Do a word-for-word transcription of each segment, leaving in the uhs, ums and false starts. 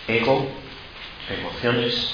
ego, emociones,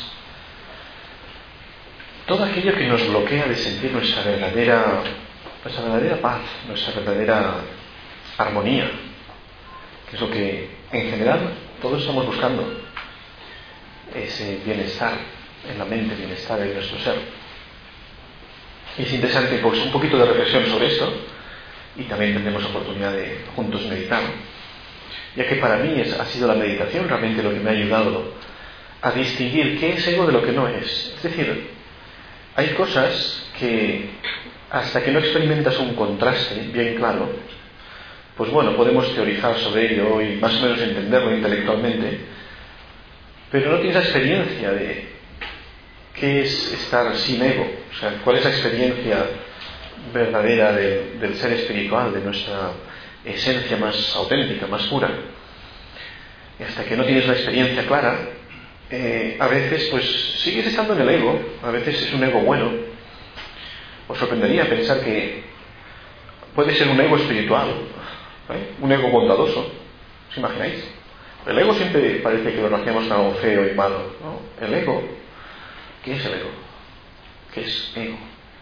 todo aquello que nos bloquea de sentir nuestra verdadera, nuestra verdadera paz, nuestra verdadera armonía, que es lo que en general todos estamos buscando, ese bienestar en la mente, bienestar en nuestro ser. Y es interesante pues un poquito de reflexión sobre esto, y también tendremos oportunidad de juntos meditar, ya que para mí es, ha sido la meditación realmente lo que me ha ayudado a distinguir qué es ego de lo que no es. Es decir, hay cosas que hasta que no experimentas un contraste bien claro, pues bueno, podemos teorizar sobre ello y más o menos entenderlo intelectualmente, pero no tienes la experiencia de qué es estar sin ego, o sea, cuál es la experiencia verdadera de, del ser espiritual, de nuestra esencia más auténtica, más pura. Y hasta que no tienes la experiencia clara, eh, a veces pues sigues estando en el ego, a veces es un ego bueno. Os sorprendería pensar que puede ser un ego espiritual, ¿eh? Un ego bondadoso. ¿Os imagináis? El ego siempre parece que lo relacionamos con algo feo y malo, ¿no? El ego, ¿qué es el ego? ¿Qué es ego?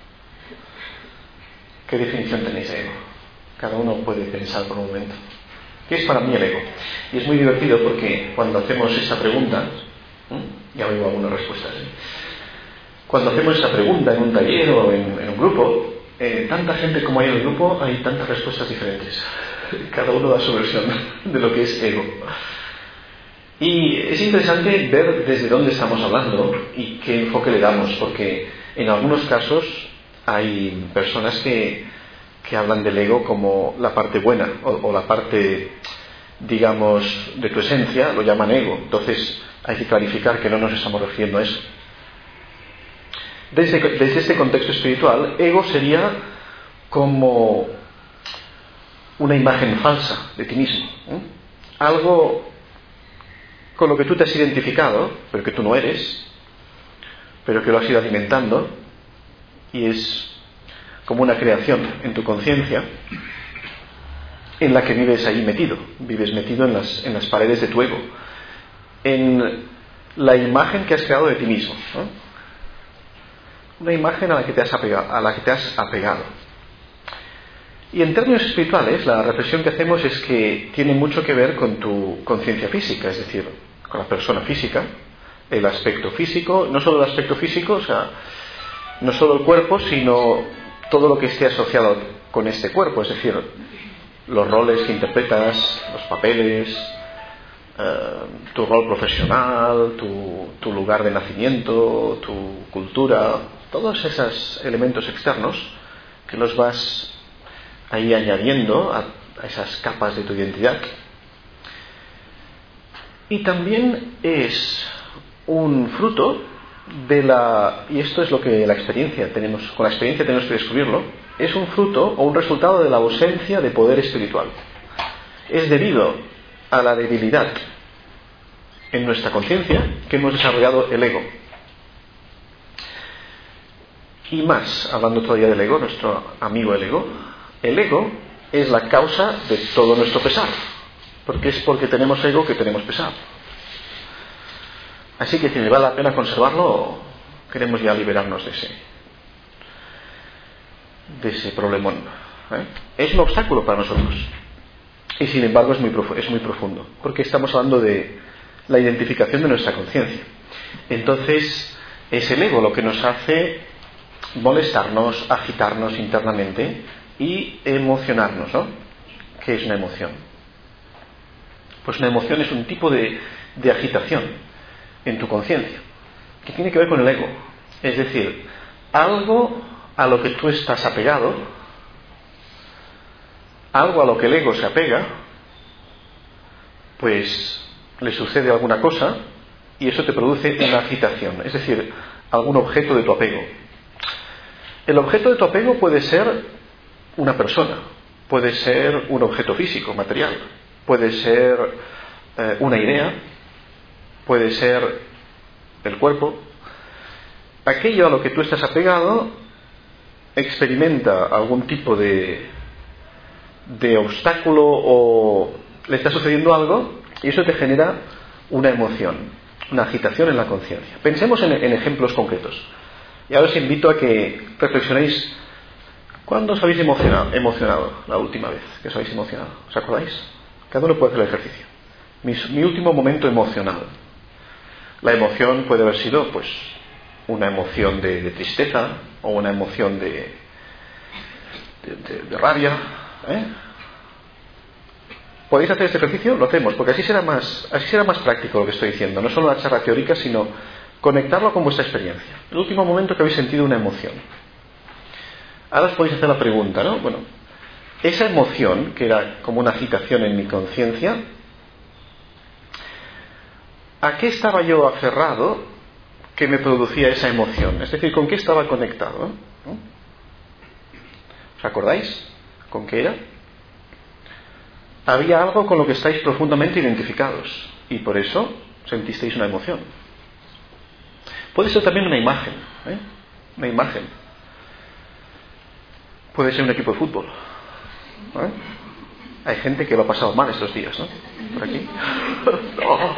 ¿Qué definición tenéis de ego? Cada uno puede pensar por un momento. ¿Qué es para mí el ego? Y es muy divertido porque cuando hacemos esta pregunta, ¿eh? ya oigo algunas respuestas, ¿eh? Cuando hacemos esta pregunta en un taller o en, en un grupo, eh, tanta gente como hay en el grupo, hay tantas respuestas diferentes. Cada uno da su versión de lo que es ego. Y es interesante ver desde dónde estamos hablando y qué enfoque le damos, porque en algunos casos hay personas que, que hablan del ego como la parte buena o, o la parte, digamos, de tu esencia, lo llaman ego. Entonces hay que clarificar que no nos estamos refiriendo a eso. Desde, desde este contexto espiritual, ego sería como una imagen falsa de ti mismo, ¿eh? Algo con lo que tú te has identificado, pero que tú no eres, pero que lo has ido alimentando, y es como una creación en tu conciencia en la que vives ahí metido, vives metido en las, en las paredes de tu ego, en la imagen que has creado de ti mismo, ¿no? Una imagen a la que te has apegado, a la que te has apegado. Y en términos espirituales, la reflexión que hacemos es que tiene mucho que ver con tu conciencia física, es decir, con la persona física, el aspecto físico, no solo el aspecto físico, o sea, no solo el cuerpo, sino todo lo que esté asociado con este cuerpo, es decir, los roles que interpretas, los papeles, eh, tu rol profesional, tu, tu lugar de nacimiento, tu cultura, todos esos elementos externos que los vas ahí añadiendo a, a esas capas de tu identidad. Y también es un fruto de la, y esto es lo que la experiencia tenemos, con la experiencia tenemos que descubrirlo, es un fruto o un resultado de la ausencia de poder espiritual. Es debido a la debilidad en nuestra conciencia que hemos desarrollado el ego. Y más, hablando todavía del ego, nuestro amigo el ego, el ego es la causa de todo nuestro pesar, porque es porque tenemos ego que tenemos pesar. Así que si me vale la pena conservarlo, o queremos ya liberarnos de ese de ese problemón, ¿eh? Es un obstáculo para nosotros, y sin embargo es muy, profu- es muy profundo, porque estamos hablando de la identificación de nuestra conciencia. Entonces es el ego lo que nos hace molestarnos, agitarnos internamente y emocionarnos, ¿no? ¿Qué es una emoción? Pues una emoción es un tipo de, de agitación en tu conciencia que tiene que ver con el ego, es decir, algo a lo que tú estás apegado, algo a lo que el ego se apega, pues le sucede alguna cosa y eso te produce una agitación, es decir, algún objeto de tu apego. El objeto de tu apego puede ser una persona, puede ser un objeto físico, material, puede ser eh, una idea, puede ser el cuerpo. Aquello a lo que tú estás apegado experimenta algún tipo de, de obstáculo o le está sucediendo algo y eso te genera una emoción, una agitación en la conciencia. Pensemos en, en ejemplos concretos. Y ahora os invito a que reflexionéis. ¿Cuándo os habéis emocionado, emocionado la última vez que os habéis emocionado? ¿Os acordáis? Cada uno puede hacer el ejercicio. Mi, mi último momento emocionado. La emoción puede haber sido, pues, una emoción de, de tristeza o una emoción de, de, de, de rabia. ¿eh? ¿Podéis hacer este ejercicio? Lo hacemos, porque así será más, así será más práctico lo que estoy diciendo. No solo una charla teórica, sino conectarlo con vuestra experiencia. El último momento que habéis sentido una emoción. Ahora os podéis hacer la pregunta, ¿no? Bueno, esa emoción, que era como una agitación en mi conciencia, ¿a qué estaba yo aferrado que me producía esa emoción? Es decir, ¿con qué estaba conectado? ¿no? ¿Os acordáis? ¿Con qué era? Había algo con lo que estáis profundamente identificados y por eso sentisteis una emoción. Puede ser también una imagen, ¿eh? Una imagen. Puede ser un equipo de fútbol. ¿eh? Hay gente que lo ha pasado mal estos días, ¿no? Por aquí. Oh.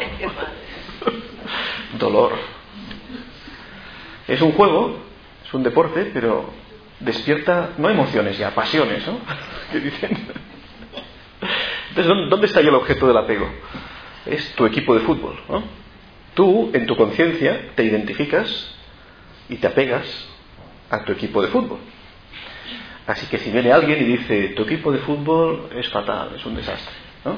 Dolor. Es un juego, es un deporte, pero despierta no emociones ya, pasiones, ¿no? ¿Qué dicen? Entonces, ¿dónde está ya el objeto del apego? Es tu equipo de fútbol, ¿no? Tú, en tu conciencia, te identificas y te apegas a tu equipo de fútbol. Así que si viene alguien y dice, tu equipo de fútbol es fatal, es un desastre, ¿no?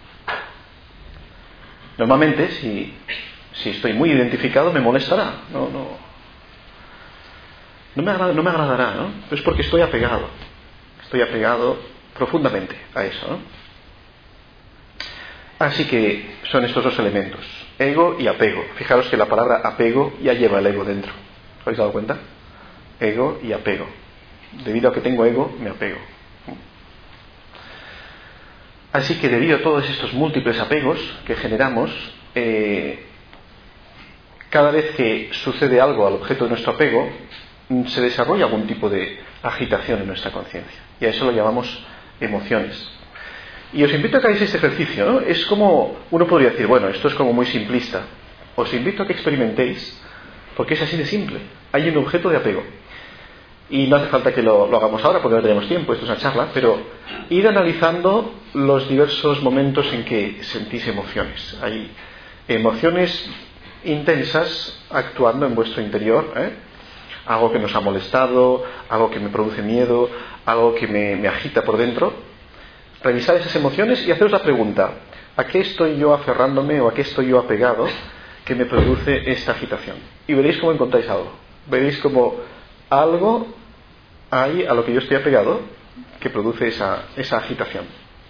Normalmente, si, si estoy muy identificado, me molestará, no, no, no, me, agrada, no me agradará, ¿no? Pero es porque estoy apegado, estoy apegado profundamente a eso, ¿no? Así que son estos dos elementos, ego y apego. Fijaros que la palabra apego ya lleva el ego dentro. ¿Os habéis dado cuenta? Ego y apego. Debido a que tengo ego, me apego. Así que debido a todos estos múltiples apegos que generamos, eh, cada vez que sucede algo al objeto de nuestro apego, se desarrolla algún tipo de agitación en nuestra conciencia. Y a eso lo llamamos emociones. Y os invito a que hagáis este ejercicio, ¿no? Es como, uno podría decir, bueno, esto es como muy simplista. Os invito a que experimentéis, porque es así de simple. Hay un objeto de apego. Y no hace falta que lo, lo hagamos ahora porque no tenemos tiempo, esto es una charla, pero ir analizando los diversos momentos en que sentís emociones. Hay emociones intensas actuando en vuestro interior, ¿eh? Algo que nos ha molestado, algo que me produce miedo, algo que me, me agita por dentro. Revisar esas emociones y haceros la pregunta, ¿a qué estoy yo aferrándome o a qué estoy yo apegado que me produce esta agitación? Y veréis cómo encontráis algo. Veréis como algo hay a lo que yo estoy apegado que produce esa, esa agitación.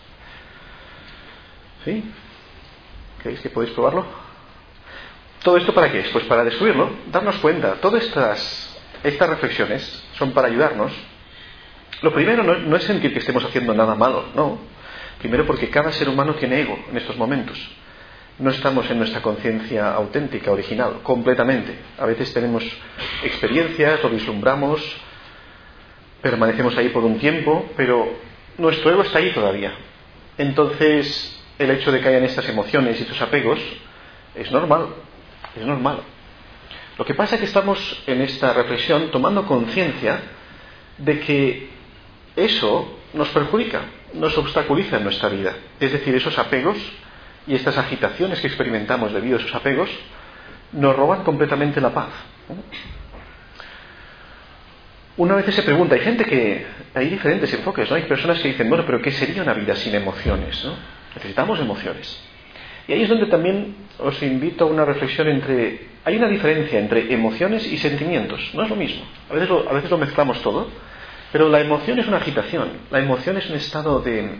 ¿Sí? ¿Creéis que podéis probarlo? ¿Todo esto para qué es? Pues para descubrirlo, darnos cuenta. Todas estas, estas reflexiones son para ayudarnos. Lo primero no, no es sentir que estemos haciendo nada malo, no. Primero porque cada ser humano tiene ego en estos momentos. No estamos en nuestra conciencia auténtica, original, completamente. A veces tenemos experiencias, lo vislumbramos, permanecemos ahí por un tiempo, pero nuestro ego está ahí todavía. Entonces, el hecho de que hayan estas emociones y estos apegos es normal, es normal. Lo que pasa es que estamos en esta reflexión tomando conciencia de que eso nos perjudica, nos obstaculiza en nuestra vida. Es decir, esos apegos y estas agitaciones que experimentamos debido a esos apegos nos roban completamente la paz. Una vez se pregunta, hay gente que, hay diferentes enfoques, ¿no? Hay personas que dicen, bueno, pero ¿qué sería una vida sin emociones? ¿no? Necesitamos emociones. Y ahí es donde también os invito a una reflexión entre, hay una diferencia entre emociones y sentimientos, no es lo mismo. A veces lo, a veces lo mezclamos todo, pero la emoción es una agitación, la emoción es un estado de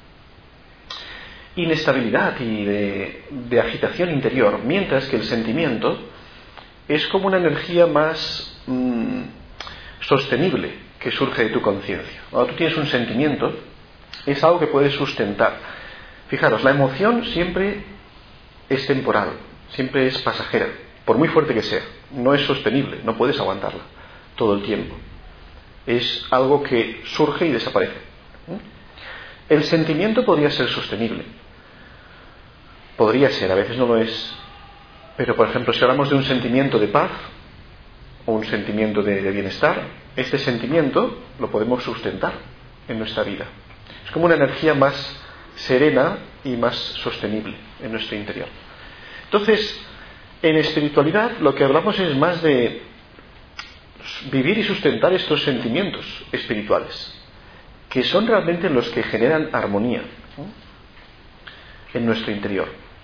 inestabilidad y de, de agitación interior, mientras que el sentimiento es como una energía más mmm, sostenible que surge de tu conciencia. Cuando tú tienes un sentimiento, es algo que puedes sustentar. Fijaros, la emoción siempre es temporal, siempre es pasajera, por muy fuerte que sea. No es sostenible, no puedes aguantarla todo el tiempo. Es algo que surge y desaparece. El sentimiento podría ser sostenible. Podría ser, a veces no lo es. Pero, por ejemplo, si hablamos de un sentimiento de paz o un sentimiento de, de bienestar, este sentimiento lo podemos sustentar en nuestra vida. Es como una energía más serena y más sostenible en nuestro interior. Entonces, en espiritualidad lo que hablamos es más de vivir y sustentar estos sentimientos espirituales, que son realmente los que generan armonía, ¿no?, en nuestro interior.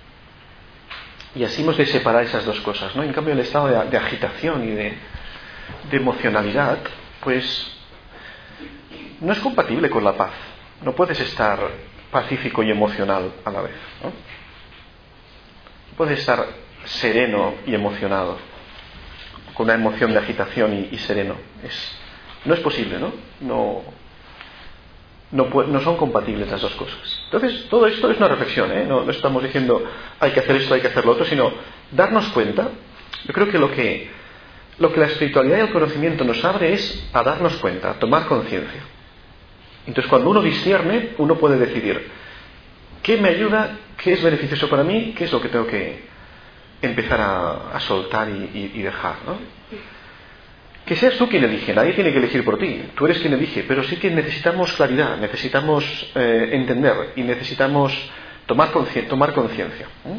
Y así hemos de separar esas dos cosas, ¿no? En cambio, el estado de, de agitación y de, de emocionalidad, pues no es compatible con la paz. No puedes estar pacífico y emocional a la vez, ¿no? No puedes estar sereno y emocionado, con una emoción de agitación y, y sereno. Es, no es posible, ¿no? No, no, puede, no son compatibles las dos cosas. Entonces, todo esto es una reflexión, ¿eh? No, no estamos diciendo hay que hacer esto, hay que hacer lo otro, sino darnos cuenta. Yo creo que lo que, lo que la espiritualidad y el conocimiento nos abre es a darnos cuenta, a tomar conciencia. Entonces, cuando uno discierne, uno puede decidir qué me ayuda, qué es beneficioso para mí, qué es lo que tengo que empezar a, a soltar y, y, y dejar, ¿no? Que seas tú quien elige, nadie tiene que elegir por ti, tú eres quien elige, pero sí que necesitamos claridad, necesitamos eh, entender y necesitamos tomar conciencia. Tomar conciencia, ¿eh?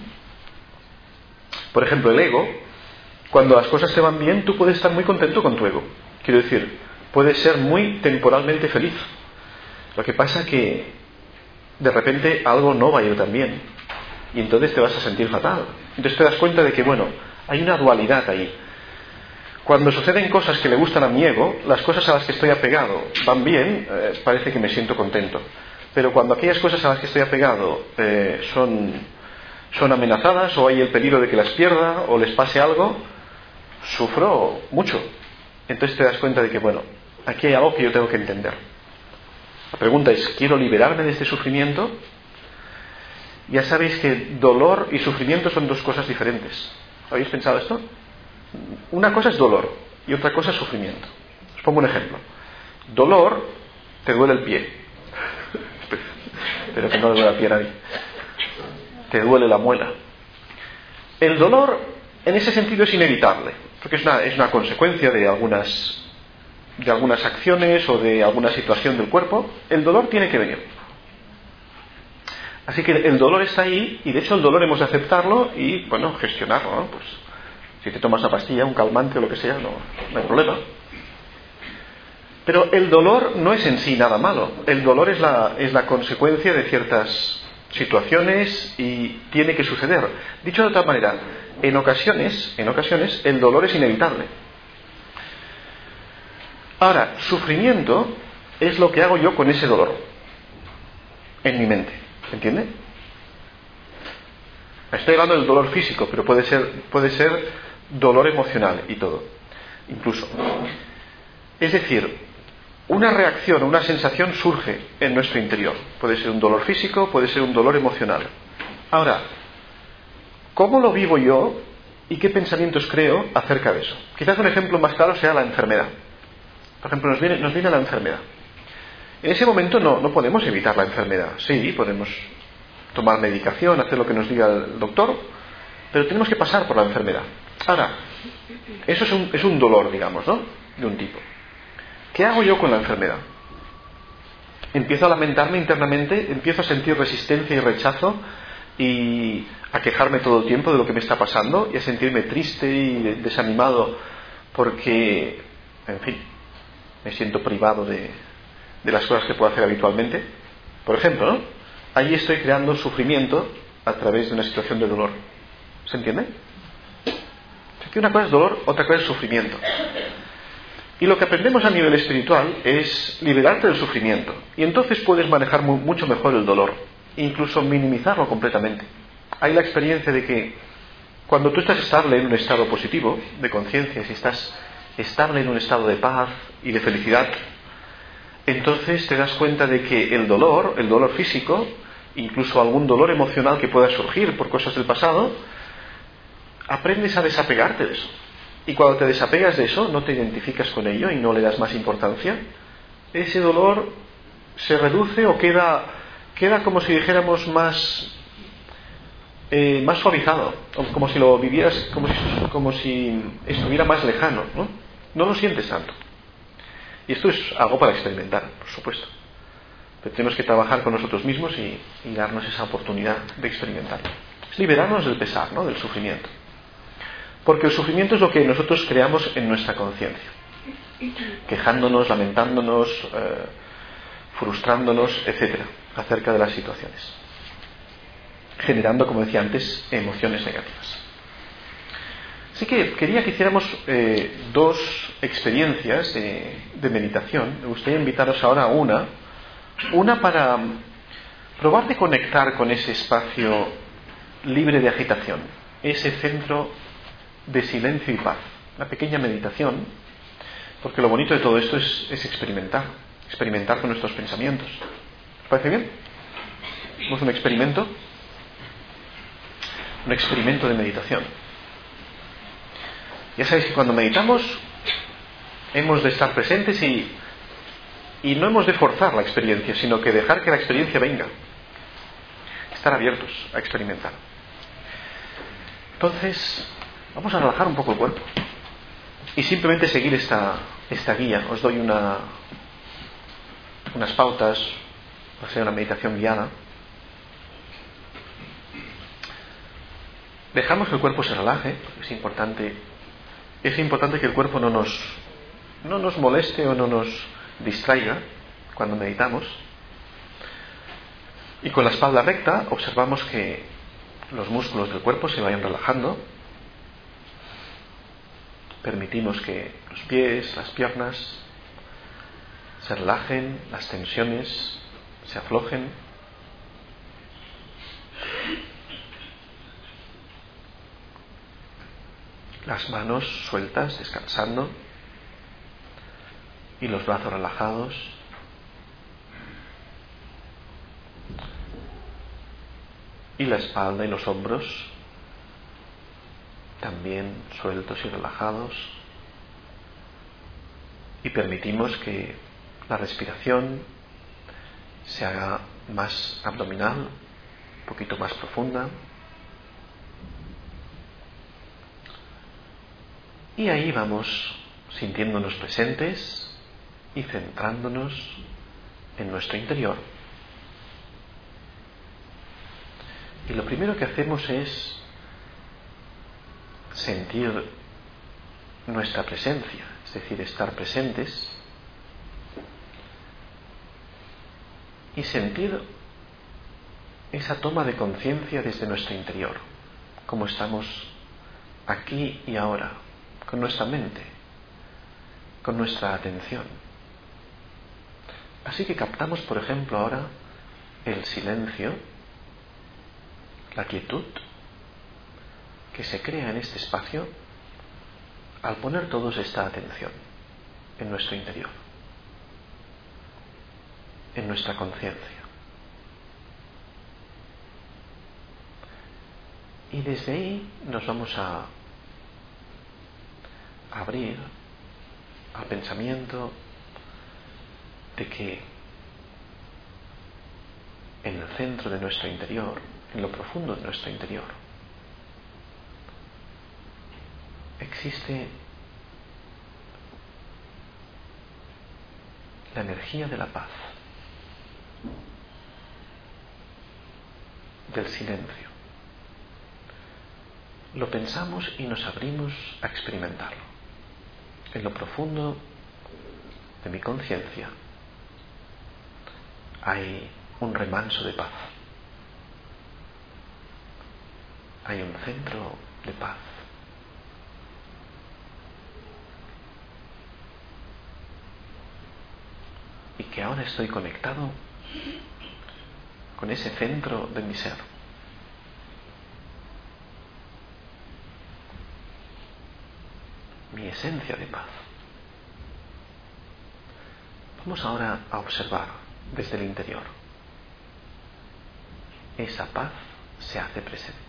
Por ejemplo, el ego, cuando las cosas te van bien, tú puedes estar muy contento con tu ego. Quiero decir, puedes ser muy temporalmente feliz. Lo que pasa es que de repente algo no va a ir tan bien y entonces te vas a sentir fatal. Entonces te das cuenta de que, bueno, hay una dualidad ahí. Cuando suceden cosas que le gustan a mi ego, las cosas a las que estoy apegado van bien, eh, parece que me siento contento. Pero cuando aquellas cosas a las que estoy apegado eh, son, son amenazadas, o hay el peligro de que las pierda o les pase algo, sufro mucho. Entonces te das cuenta de que, bueno, aquí hay algo que yo tengo que entender. La pregunta es, ¿quiero liberarme de este sufrimiento? Ya sabéis que dolor y sufrimiento son dos cosas diferentes. ¿Habéis pensado esto? Una cosa es dolor y otra cosa es sufrimiento. Os pongo un ejemplo. Dolor, te duele el pie. Pero que no le duele el pie a nadie. Te duele la muela. El dolor, en ese sentido, es inevitable, porque es una, es una consecuencia de algunas, de algunas acciones o de alguna situación del cuerpo. El dolor tiene que venir. Así que el dolor está ahí, y de hecho el dolor hemos de aceptarlo y, bueno, gestionarlo, ¿no? Pues si te tomas una pastilla, un calmante o lo que sea, no, no hay problema. Pero el dolor no es en sí nada malo. El dolor es la, es la consecuencia de ciertas situaciones y tiene que suceder. Dicho de otra manera, en ocasiones, en ocasiones el dolor es inevitable. Ahora, sufrimiento es lo que hago yo con ese dolor en mi mente. ¿Entiende? Estoy hablando del dolor físico, pero puede ser, puede ser dolor emocional y todo, incluso. Es decir, una reacción, una sensación surge en nuestro interior. Puede ser un dolor físico, puede ser un dolor emocional. Ahora, ¿cómo lo vivo yo y qué pensamientos creo acerca de eso? Quizás un ejemplo más claro sea la enfermedad. Por ejemplo, nos viene, nos viene la enfermedad. En ese momento no, no podemos evitar la enfermedad. Sí, podemos tomar medicación, hacer lo que nos diga el doctor, pero tenemos que pasar por la enfermedad. Ahora, eso es un, es un dolor, digamos, ¿no? De un tipo. ¿Qué hago yo con la enfermedad? Empiezo a lamentarme internamente, empiezo a sentir resistencia y rechazo y a quejarme todo el tiempo de lo que me está pasando y a sentirme triste y desanimado porque, en fin, me siento privado de, de las cosas que puedo hacer habitualmente. Por ejemplo, ¿no? Ahí estoy creando sufrimiento a través de una situación de dolor. ¿Se entiende? Aquí una cosa es dolor, otra cosa es sufrimiento. Y lo que aprendemos a nivel espiritual es liberarte del sufrimiento. Y entonces puedes manejar mu- mucho mejor el dolor, incluso minimizarlo completamente. Hay la experiencia de que cuando tú estás estable en un estado positivo de conciencia, si estás estable en un estado de paz y de felicidad, entonces te das cuenta de que el dolor, el dolor físico, incluso algún dolor emocional que pueda surgir por cosas del pasado, aprendes a desapegarte de eso. Y cuando te desapegas de eso, no te identificas con ello y no le das más importancia, ese dolor se reduce o queda, queda como si dijéramos más, eh, más suavizado, como si lo vivieras, como si, como si estuviera más lejano, ¿no? No lo sientes tanto. Y esto es algo para experimentar, por supuesto. Pero tenemos que trabajar con nosotros mismos y, y darnos esa oportunidad de experimentarlo. Es liberarnos del pesar, ¿no? Del sufrimiento. Porque el sufrimiento es lo que nosotros creamos en nuestra conciencia. Quejándonos, lamentándonos, eh, frustrándonos, etcétera, acerca de las situaciones. Generando, como decía antes, emociones negativas. Así que quería que hiciéramos eh, dos experiencias de, de meditación. Me gustaría invitaros ahora a una. Una para probar de conectar con ese espacio libre de agitación. Ese centro de silencio y paz. Una pequeña meditación. Porque lo bonito de todo esto es, es experimentar. Experimentar con nuestros pensamientos. ¿Os parece bien? ¿Hacemos un experimento? Un experimento de meditación. Ya sabéis que cuando meditamos hemos de estar presentes y, y no hemos de forzar la experiencia, sino que dejar que la experiencia venga. Estar abiertos a experimentar. Entonces, vamos a relajar un poco el cuerpo y simplemente seguir esta, esta guía. Os doy una, unas pautas, va a ser una meditación guiada. Dejamos que el cuerpo se relaje, es importante, es importante que el cuerpo no nos, no nos moleste o no nos distraiga cuando meditamos. Y con la espalda recta observamos que los músculos del cuerpo se vayan relajando. Permitimos que los pies, las piernas se relajen, las tensiones se aflojen. Las manos sueltas, descansando, y los brazos relajados. Y la espalda y los hombros también sueltos y relajados. Y permitimos que la respiración se haga más abdominal, un poquito más profunda. Y ahí vamos sintiéndonos presentes y centrándonos en nuestro interior. Y lo primero que hacemos es sentir nuestra presencia, es decir, estar presentes y sentir esa toma de conciencia desde nuestro interior, como estamos aquí y ahora, con nuestra mente, con nuestra atención. Así que captamos, por ejemplo, ahora el silencio, la quietud que se crea en este espacio al poner todos esta atención en nuestro interior, en nuestra conciencia. Y desde ahí nos vamos a abrir al pensamiento de que en el centro de nuestro interior, en lo profundo de nuestro interior, existe la energía de la paz, del silencio. Lo pensamos y nos abrimos a experimentarlo. En lo profundo de mi conciencia hay un remanso de paz. Hay un centro de paz. Y que ahora estoy conectado con ese centro de mi ser. Mi esencia de paz. Vamos ahora a observar desde el interior. Esa paz se hace presente.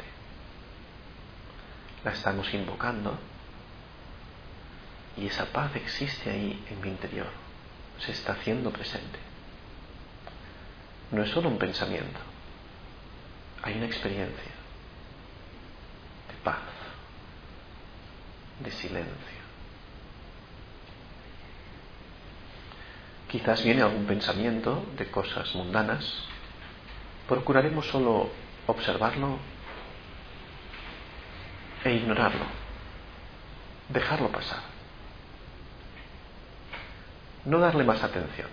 La estamos invocando y esa paz existe ahí en mi interior. Se está haciendo presente. No es solo un pensamiento. Hay una experiencia. paz, de silencio. Quizás viene algún pensamiento de cosas mundanas. Procuraremos solo observarlo e ignorarlo, dejarlo pasar, no darle más atención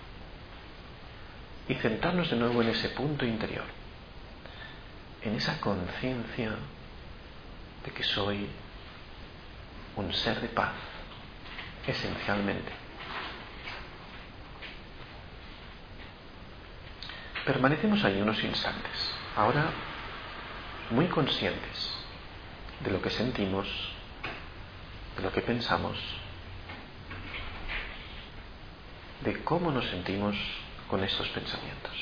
y centrarnos de nuevo en ese punto interior, en esa conciencia de que soy un ser de paz, esencialmente. Permanecemos ahí unos instantes, ahora muy conscientes de lo que sentimos, de lo que pensamos, de cómo nos sentimos con estos pensamientos.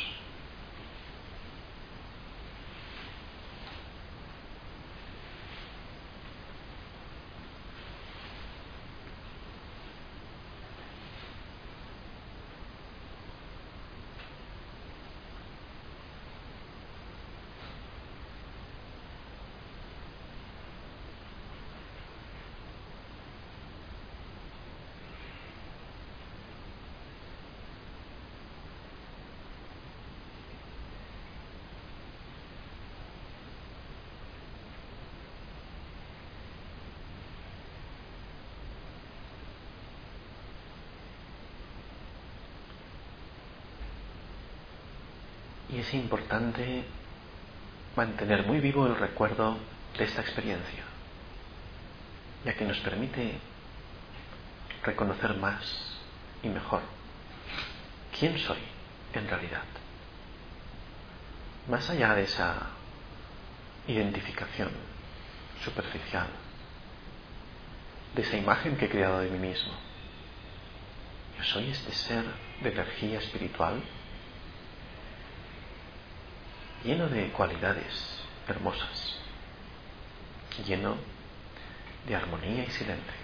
Y es importante mantener muy vivo el recuerdo de esta experiencia, ya que nos permite reconocer más y mejor quién soy en realidad, más allá de esa identificación superficial, de esa imagen que he creado de mí mismo. Yo soy este ser de energía espiritual lleno de cualidades hermosas, lleno de armonía y silencio.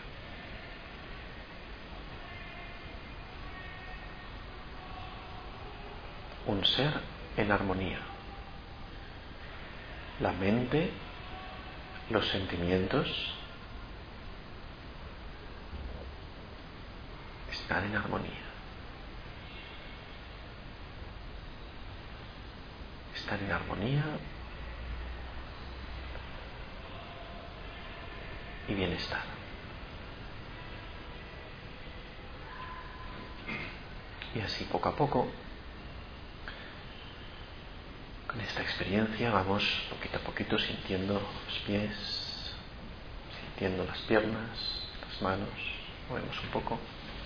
Un ser en armonía. La mente, los sentimientos están en armonía. Están en armonía y bienestar. Y así poco a poco, con esta experiencia, vamos poquito a poquito sintiendo los pies, sintiendo las piernas, las manos, movemos un poco,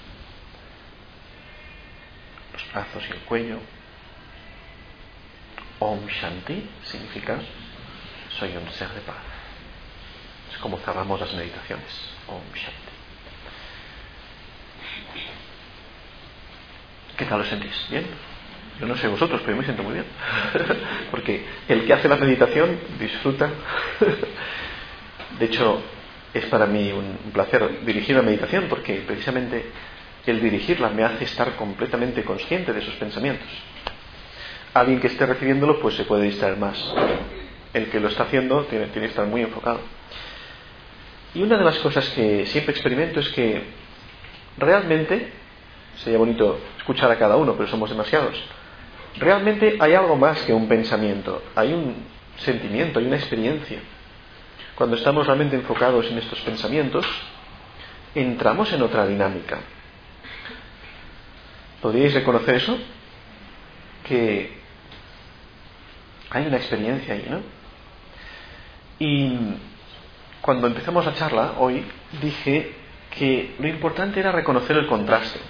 los brazos y el cuello. Om Shanti significa soy un ser de paz. Es como cerramos las meditaciones. Om Shanti. ¿Qué tal lo sentís? ¿Bien? Yo no sé vosotros, pero yo me siento muy bien. Porque el que hace la meditación disfruta. De hecho, es para mí un placer dirigir la meditación, porque precisamente el dirigirla me hace estar completamente consciente de esos pensamientos. Alguien que esté recibiéndolo pues se puede distraer más. El que lo está haciendo tiene, tiene que estar muy enfocado. Y una de las cosas que siempre experimento es que realmente, sería bonito escuchar a cada uno, pero somos demasiados, realmente hay algo más que un pensamiento, hay un sentimiento, hay una experiencia. Cuando estamos realmente enfocados en estos pensamientos, entramos en otra dinámica. ¿Podríais reconocer eso? Que hay una experiencia ahí, ¿no? Y cuando empezamos la charla hoy, dije que lo importante era reconocer el contraste.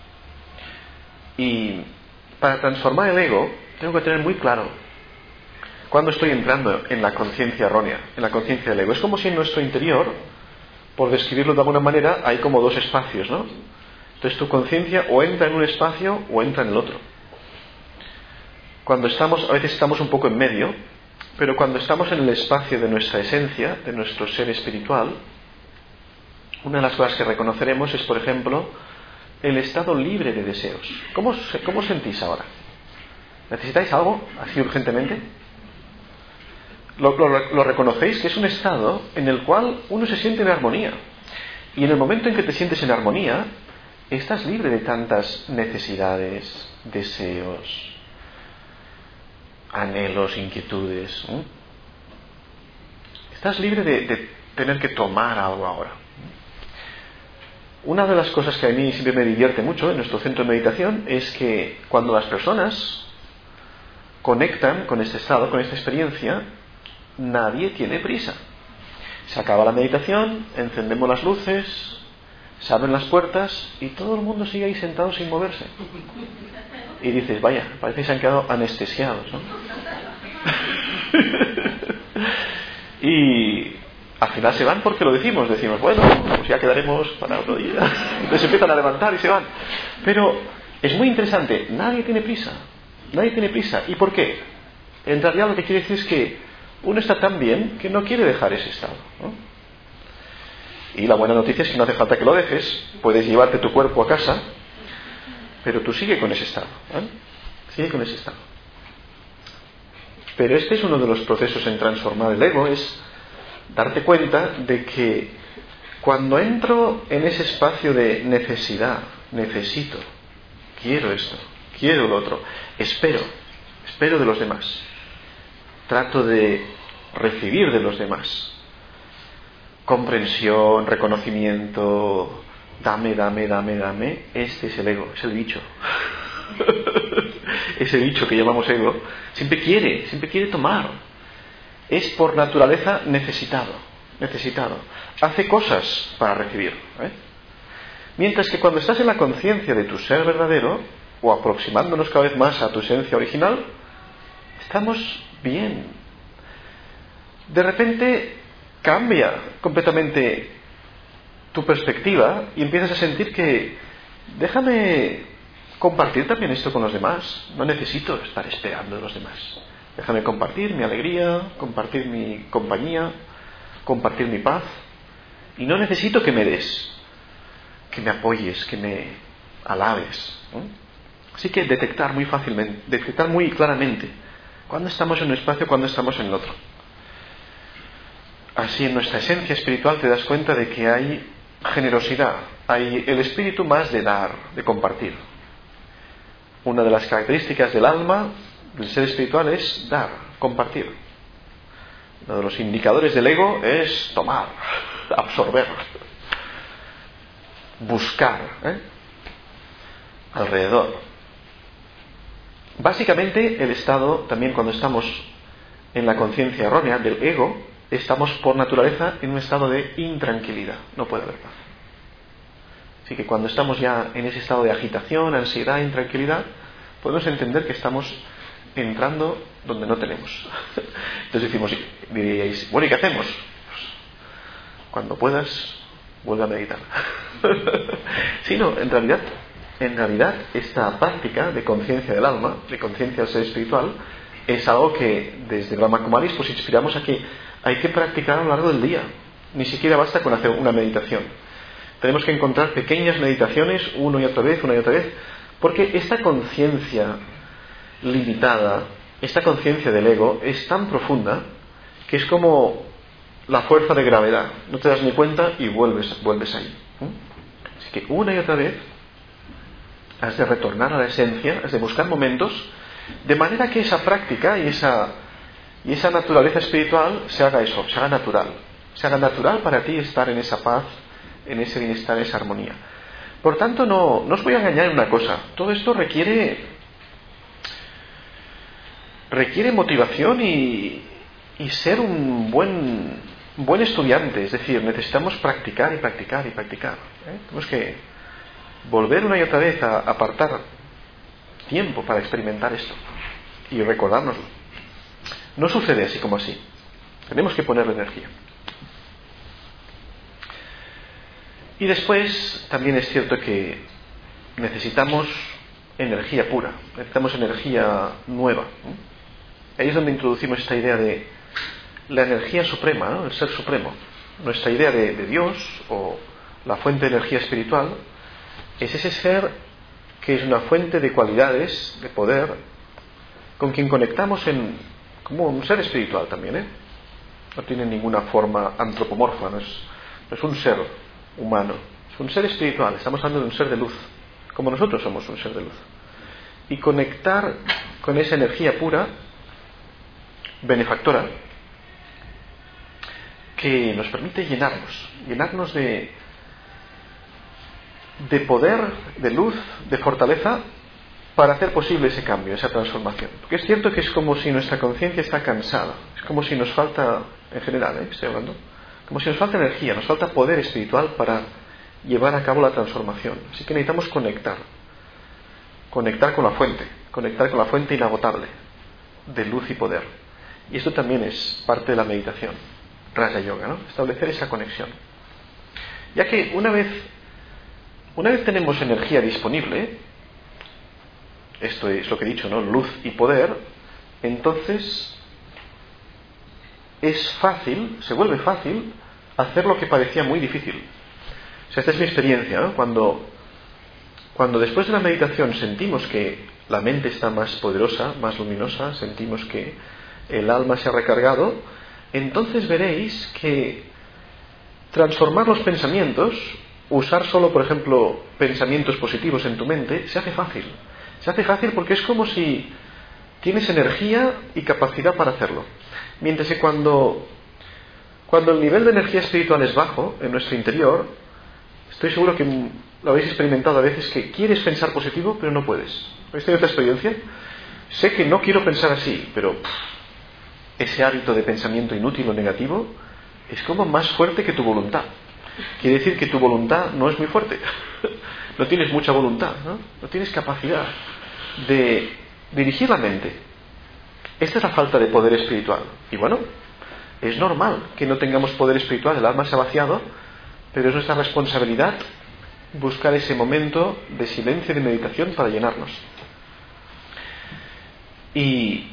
Y para transformar el ego, tengo que tener muy claro cuando estoy entrando en la conciencia errónea, en la conciencia del ego. Es como si en nuestro interior, por describirlo de alguna manera, hay como dos espacios, ¿no? Entonces tu conciencia o entra en un espacio o entra en el otro. Cuando estamos, a veces estamos un poco en medio, pero cuando estamos en el espacio de nuestra esencia, de nuestro ser espiritual, una de las cosas que reconoceremos es, por ejemplo, el estado libre de deseos. ¿Cómo, cómo os sentís ahora? ¿Necesitáis algo así urgentemente? Lo, lo, lo reconocéis que es un estado en el cual uno se siente en armonía. Y en el momento en que te sientes en armonía, estás libre de tantas necesidades, deseos, anhelos, inquietudes. ¿eh? Estás libre de, de tener que tomar algo ahora. Una de las cosas que a mí siempre me divierte mucho en nuestro centro de meditación es que cuando las personas conectan con este estado, con esta experiencia, nadie tiene prisa. Se acaba la meditación, encendemos las luces, se abren las puertas y todo el mundo sigue ahí sentado sin moverse. Y dices, vaya, parece que se han quedado anestesiados, ¿no? Y al final se van porque lo decimos, decimos, bueno, pues ya quedaremos para otro día. Entonces empiezan a levantar y se van. Pero es muy interesante, nadie tiene prisa, nadie tiene prisa. ¿Y por qué? En realidad lo que quiere decir es que uno está tan bien que no quiere dejar ese estado, ¿no? Y la buena noticia es que no hace falta que lo dejes, puedes llevarte tu cuerpo a casa, pero tú sigue con ese estado, ¿eh? Sigue con ese estado. Pero este es uno de los procesos en transformar el ego, es darte cuenta de que cuando entro en ese espacio de necesidad, necesito, quiero esto, quiero lo otro, espero, espero de los demás, trato de recibir de los demás comprensión, reconocimiento, dame, dame, dame, dame, este es el ego, es el bicho. Ese bicho que llamamos ego siempre quiere, siempre quiere tomar. Es por naturaleza necesitado, necesitado. Hace cosas para recibir, ¿eh? Mientras que cuando estás en la conciencia de tu ser verdadero, o aproximándonos cada vez más a tu esencia original, estamos bien. De repente cambia completamente tu perspectiva y empiezas a sentir que déjame compartir también esto con los demás. No necesito estar esperando de los demás. Déjame compartir mi alegría, compartir mi compañía, compartir mi paz. Y no necesito que me des, que me apoyes, que me alabes, ¿no? Así que detectar muy fácilmente, detectar muy claramente cuándo estamos en un espacio, cuándo estamos en el otro. Así en nuestra esencia espiritual te das cuenta de que hay generosidad, hay el espíritu más de dar, de compartir. Una de las características del alma, del ser espiritual, es dar, compartir. Uno de los indicadores del ego es tomar, absorber, buscar, ¿eh? alrededor. Básicamente el estado, también cuando estamos en la conciencia errónea del ego, estamos por naturaleza en un estado de intranquilidad, no puede haber paz. Así que cuando estamos ya en ese estado de agitación, ansiedad, intranquilidad, podemos entender que estamos entrando donde no tenemos. Entonces decimos, diríais, bueno, ¿y qué hacemos? Pues, cuando puedas, vuelve a meditar. Sí, no, en realidad, en realidad esta práctica de conciencia del alma, de conciencia del ser espiritual, es algo que desde Brahma Kumaris pues inspiramos a que hay que practicar a lo largo del día. Ni siquiera basta con hacer una meditación. Tenemos que encontrar pequeñas meditaciones una y otra vez, una y otra vez, porque esta conciencia limitada, esta conciencia del ego es tan profunda que es como la fuerza de gravedad. No te das ni cuenta y vuelves, vuelves ahí. Así que una y otra vez has de retornar a la esencia, has de buscar momentos de manera que esa práctica y esa, y esa naturaleza espiritual se haga eso, se haga natural. Se haga natural para ti estar en esa paz, en ese bienestar, en esa armonía. Por tanto, no, no os voy a engañar en una cosa. Todo esto requiere requiere motivación y, y ser un buen, buen estudiante. Es decir, necesitamos practicar y practicar y practicar, ¿eh? Tenemos que volver una y otra vez a apartar tiempo para experimentar esto y recordárnoslo. No sucede así como así. Tenemos que ponerle energía. Y después también es cierto que necesitamos energía pura, necesitamos energía nueva, ¿no? Ahí es donde introducimos esta idea de la energía suprema, ¿no? El ser supremo. Nuestra idea de, de Dios o la fuente de energía espiritual es ese ser que es una fuente de cualidades, de poder, con quien conectamos en, como un ser espiritual también, ¿eh? no tiene ninguna forma antropomorfa, no es, no es un ser humano, es un ser espiritual. Estamos hablando de un ser de luz, como nosotros somos un ser de luz. Y conectar con esa energía pura, benefactora, que nos permite llenarnos, llenarnos de, de poder, de luz, de fortaleza, para hacer posible ese cambio, esa transformación. Porque es cierto que es como si nuestra conciencia está cansada, es como si nos falta, en general, ¿eh? estoy hablando, como si nos falta energía, nos falta poder espiritual para llevar a cabo la transformación. Así que necesitamos conectar, conectar con la fuente, conectar con la fuente inagotable de luz y poder. Y esto también es parte de la meditación, Raja Yoga, ¿no? Establecer esa conexión. Ya que una vez, una vez tenemos energía disponible, esto es lo que he dicho, ¿no? Luz y poder, entonces es fácil, se vuelve fácil hacer lo que parecía muy difícil. O sea, esta es mi experiencia, ¿no? Cuando, cuando después de la meditación sentimos que la mente está más poderosa, más luminosa, sentimos que el alma se ha recargado, entonces veréis que transformar los pensamientos, usar solo, por ejemplo, pensamientos positivos en tu mente, se hace fácil. Se hace fácil porque es como si tienes energía y capacidad para hacerlo. Mientras que cuando, cuando el nivel de energía espiritual es bajo en nuestro interior, estoy seguro que lo habéis experimentado a veces, que quieres pensar positivo pero no puedes. ¿Habéis tenido esta experiencia? Sé que no quiero pensar así, pero pff, ese hábito de pensamiento inútil o negativo es como más fuerte que tu voluntad. Quiere decir que tu voluntad no es muy fuerte. No tienes mucha voluntad, ¿no? No tienes capacidad de dirigir la mente. Esta es la falta de poder espiritual. Y bueno, es normal que no tengamos poder espiritual, el alma se ha vaciado, pero es nuestra responsabilidad buscar ese momento de silencio y de meditación para llenarnos. Y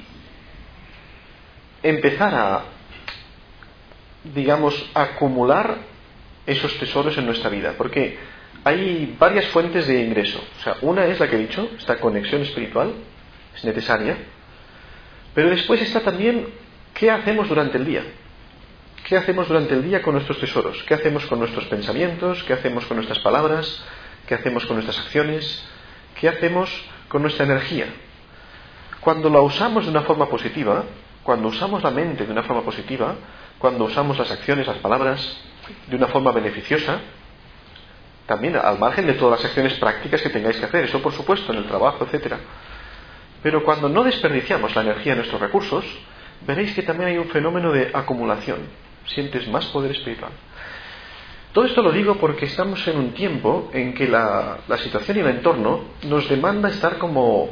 empezar a, digamos, acumular esos tesoros en nuestra vida, porque hay varias fuentes de ingreso. O sea, una es la que he dicho, esta conexión espiritual es necesaria, pero después está también qué hacemos durante el día. ¿Qué hacemos durante el día con nuestros tesoros? ¿Qué hacemos con nuestros pensamientos? ¿Qué hacemos con nuestras palabras? ¿Qué hacemos con nuestras acciones? ¿Qué hacemos con nuestra energía? Cuando la usamos de una forma positiva, cuando usamos la mente de una forma positiva, cuando usamos las acciones, las palabras de una forma beneficiosa, también al margen de todas las acciones prácticas que tengáis que hacer, eso por supuesto, en el trabajo, etcétera. Pero cuando no desperdiciamos la energía de nuestros recursos, veréis que también hay un fenómeno de acumulación. Sientes más poder espiritual. Todo esto lo digo porque estamos en un tiempo en que la, la situación y el entorno nos demanda estar como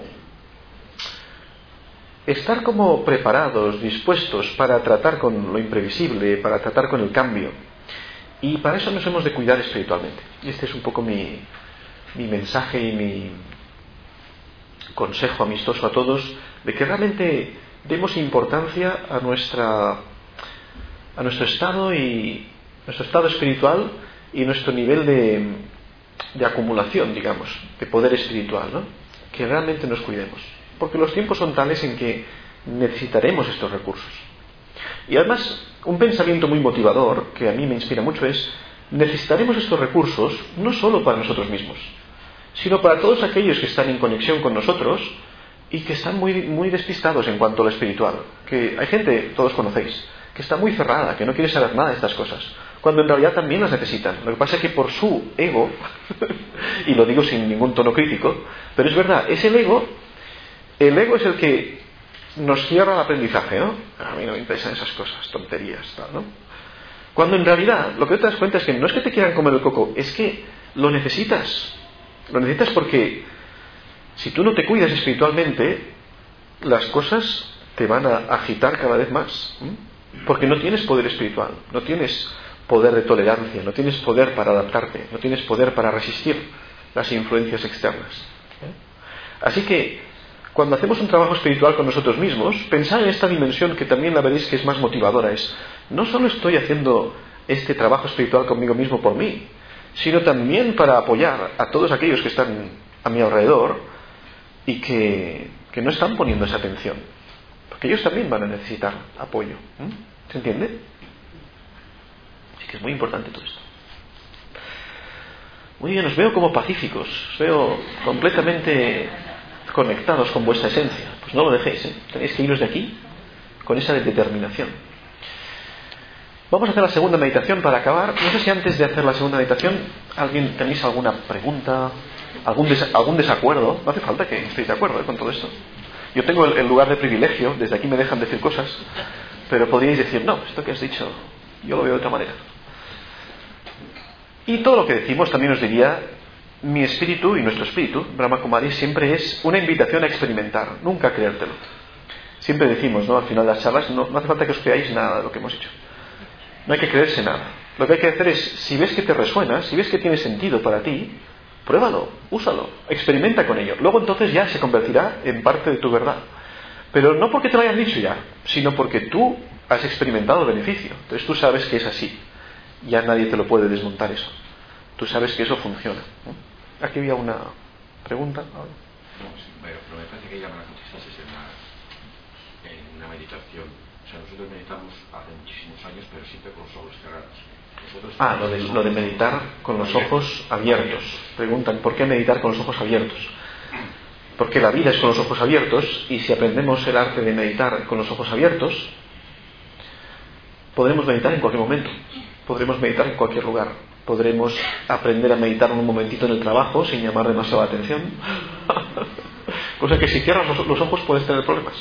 estar como preparados, dispuestos para tratar con lo imprevisible, para tratar con el cambio. Y para eso nos hemos de cuidar espiritualmente. Y este es un poco mi, mi mensaje y mi consejo amistoso a todos, de que realmente demos importancia a nuestra a nuestro estado y nuestro estado espiritual y nuestro nivel de, de acumulación, digamos, de poder espiritual, ¿no? Que realmente nos cuidemos, porque los tiempos son tales en que necesitaremos estos recursos. Y además, un pensamiento muy motivador que a mí me inspira mucho es: necesitaremos estos recursos no solo para nosotros mismos, sino para todos aquellos que están en conexión con nosotros y que están muy, muy despistados en cuanto a lo espiritual. Que hay gente, todos conocéis, que está muy cerrada, que no quiere saber nada de estas cosas, cuando en realidad también las necesitan. Lo que pasa es que por su ego, y lo digo sin ningún tono crítico, pero es verdad, es el ego, el ego es el que nos cierra el aprendizaje, ¿no? A mí no me interesan esas cosas, tonterías, tal, ¿no? Cuando en realidad lo que te das cuenta es que no es que te quieran comer el coco, es que lo necesitas. Lo necesitas porque si tú no te cuidas espiritualmente, las cosas te van a agitar cada vez más, ¿eh? Porque no tienes poder espiritual, no tienes poder de tolerancia, no tienes poder para adaptarte, no tienes poder para resistir las influencias externas, ¿eh? Así que cuando hacemos un trabajo espiritual con nosotros mismos, pensad en esta dimensión que también la veréis que es más motivadora. Es, no solo estoy haciendo este trabajo espiritual conmigo mismo por mí, sino también para apoyar a todos aquellos que están a mi alrededor y que, que no están poniendo esa atención, porque ellos también van a necesitar apoyo, ¿eh? ¿Se entiende? que es muy importante todo esto. Muy bien, os veo como pacíficos, os veo completamente conectados con vuestra esencia. Pues no lo dejéis, ¿eh? Tenéis que iros de aquí con esa determinación. Vamos a hacer la segunda meditación para acabar. No sé si antes de hacer la segunda meditación alguien tenéis alguna pregunta, algún, des- algún desacuerdo. No hace falta que estéis de acuerdo, ¿eh? Con todo esto. Yo tengo el, el lugar de privilegio, desde aquí me dejan decir cosas, pero podríais decir, no, esto que has dicho yo lo veo de otra manera. Y todo lo que decimos también os diría, mi espíritu y nuestro espíritu, Brahma Kumari, siempre es una invitación a experimentar, nunca a creértelo. Siempre decimos, ¿no?, al final de las charlas, no, no hace falta que os creáis nada de lo que hemos dicho. No hay que creerse nada. Lo que hay que hacer es, si ves que te resuena, si ves que tiene sentido para ti, pruébalo, úsalo, experimenta con ello. Luego entonces ya se convertirá en parte de tu verdad. Pero no porque te lo hayan dicho ya, sino porque tú has experimentado el beneficio. Entonces tú sabes que es así. Ya nadie te lo puede desmontar eso. Tú sabes que eso funciona. Aquí había una pregunta. No, sí, bueno, pero me parece que ella me la contestaste en una, en una meditación. O sea, nosotros meditamos hace muchísimos años, pero siempre con los ojos cerrados. Nosotros ah, lo de, lo de meditar con los ojos abiertos. Preguntan, ¿por qué meditar con los ojos abiertos? Porque la vida es con los ojos abiertos, y si aprendemos el arte de meditar con los ojos abiertos, podremos meditar en cualquier momento. Podremos meditar en cualquier lugar. Podremos aprender a meditar un momentito en el trabajo sin llamar demasiado la atención. Cosa que si cierras los, los ojos puedes tener problemas.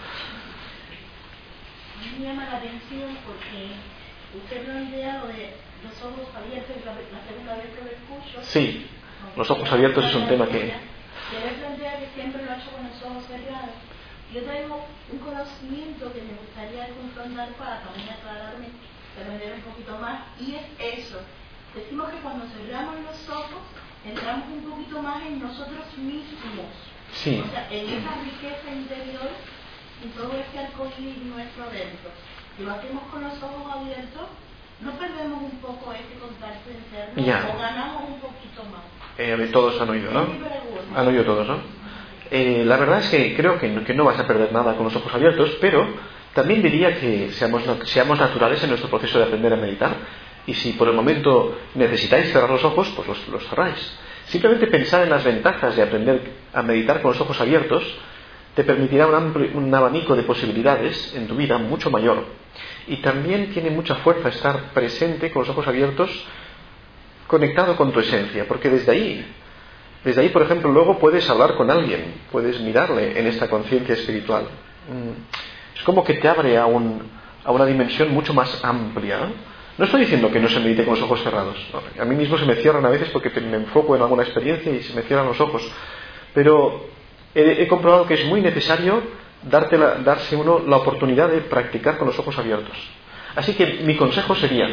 Me llama la atención porque usted plantea lo de los ojos abiertos, la, la segunda vez que lo escucho. Sí, los ojos abiertos es un tema que... Debe plantear que siempre lo ha hecho con los ojos cerrados. Yo tengo un conocimiento que me gustaría confrontar para también aclararme, aprender un poquito más, y es eso. Decimos que cuando cerramos los ojos, entramos un poquito más en nosotros mismos. Sí. O sea, en esa riqueza interior y todo este arcoíris nuestro adentro. Si lo hacemos con los ojos abiertos, no perdemos un poco este contacto interno, ya. O ganamos un poquito más. Eh, todos han oído, ¿no? Es mi pregunta. Han oído todos, ¿no? Eh, la verdad es que creo que no, que no vas a perder nada con los ojos abiertos, pero también diría que seamos, seamos naturales en nuestro proceso de aprender a meditar, y si por el momento necesitáis cerrar los ojos, pues los, los cerráis. Simplemente pensar en las ventajas de aprender a meditar con los ojos abiertos te permitirá un, amplio, un abanico de posibilidades en tu vida mucho mayor, y también tiene mucha fuerza estar presente con los ojos abiertos, conectado con tu esencia, porque desde ahí Desde ahí, por ejemplo, luego puedes hablar con alguien, puedes mirarle en esta conciencia espiritual. Es como que te abre a, un, a una dimensión mucho más amplia. No estoy diciendo que no se medite con los ojos cerrados. No, a mí mismo se me cierran a veces porque me enfoco en alguna experiencia y se me cierran los ojos. Pero he, he comprobado que es muy necesario darte la, darse uno la oportunidad de practicar con los ojos abiertos. Así que mi consejo sería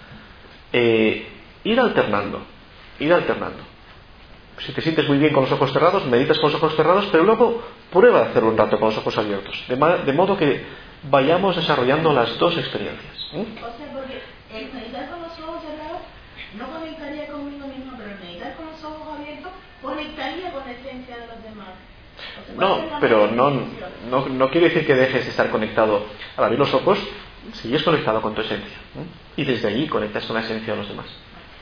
eh, ir alternando, ir alternando. Si te sientes muy bien con los ojos cerrados, meditas con los ojos cerrados, pero luego prueba a hacerlo un rato con los ojos abiertos, de, ma- de modo que vayamos desarrollando las dos experiencias. ¿Mm? O sea, porque el meditar con los ojos cerrados no conectaría conmigo mismo, pero el meditar con los ojos abiertos conectaría con la esencia de los demás. O sea, No, pero no, no, no quiere decir que dejes de estar conectado. Al abrir los ojos, sigues conectado con tu esencia. ¿Mm? Y desde allí conectas con la esencia de los demás.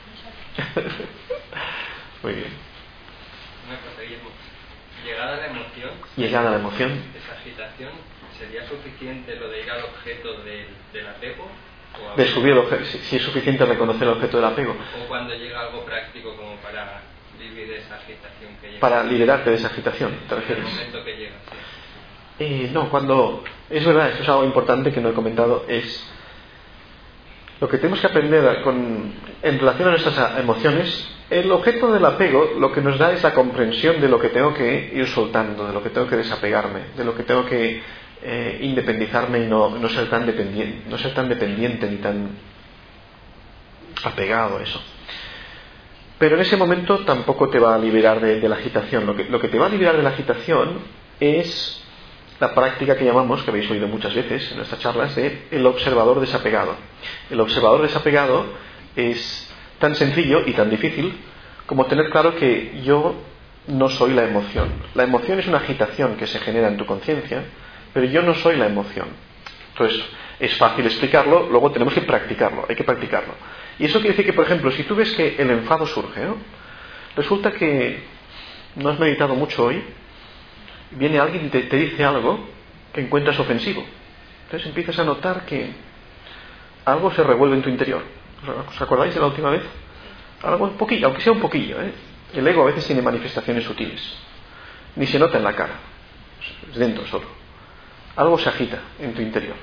Muy bien. Una cosa, Guillermo. Llegada la emoción, Llegada la emoción. esa agitación, ¿sería suficiente lo de ir al objeto del, del apego? ¿O Descubrir el objeto, si, si es suficiente reconocer el objeto del apego. ¿O cuando llega algo práctico como para vivir esa agitación que llega? Para liberarte de esa agitación, ¿te refieres? En el momento que llega, sí. Eh, no, cuando... Es verdad, esto es algo importante que no he comentado, es... Lo que tenemos que aprender con, en relación a nuestras emociones, el objeto del apego lo que nos da es la comprensión de lo que tengo que ir soltando, de lo que tengo que desapegarme, de lo que tengo que eh, independizarme y no, no ser tan dependiente, no ser tan dependiente ni tan apegado a eso. Pero en ese momento tampoco te va a liberar de, de la agitación. Lo que, lo que te va a liberar de la agitación es la práctica que llamamos, que habéis oído muchas veces en nuestras charlas, de el observador desapegado. El observador desapegado es tan sencillo y tan difícil como tener claro que yo no soy la emoción. La emoción es una agitación que se genera en tu conciencia, pero yo no soy la emoción. Entonces, es fácil explicarlo, luego tenemos que practicarlo, hay que practicarlo. Y eso quiere decir que, por ejemplo, si tú ves que el enfado surge, ¿no? Resulta que no has meditado mucho hoy, viene alguien y te, te dice algo que encuentras ofensivo. Entonces empiezas a notar que algo se revuelve en tu interior. ¿Os acordáis de la última vez? Algo un poquillo, aunque sea un poquillo, ¿eh? El ego a veces tiene manifestaciones sutiles. Ni se nota en la cara, es dentro solo. Algo se agita en tu interior.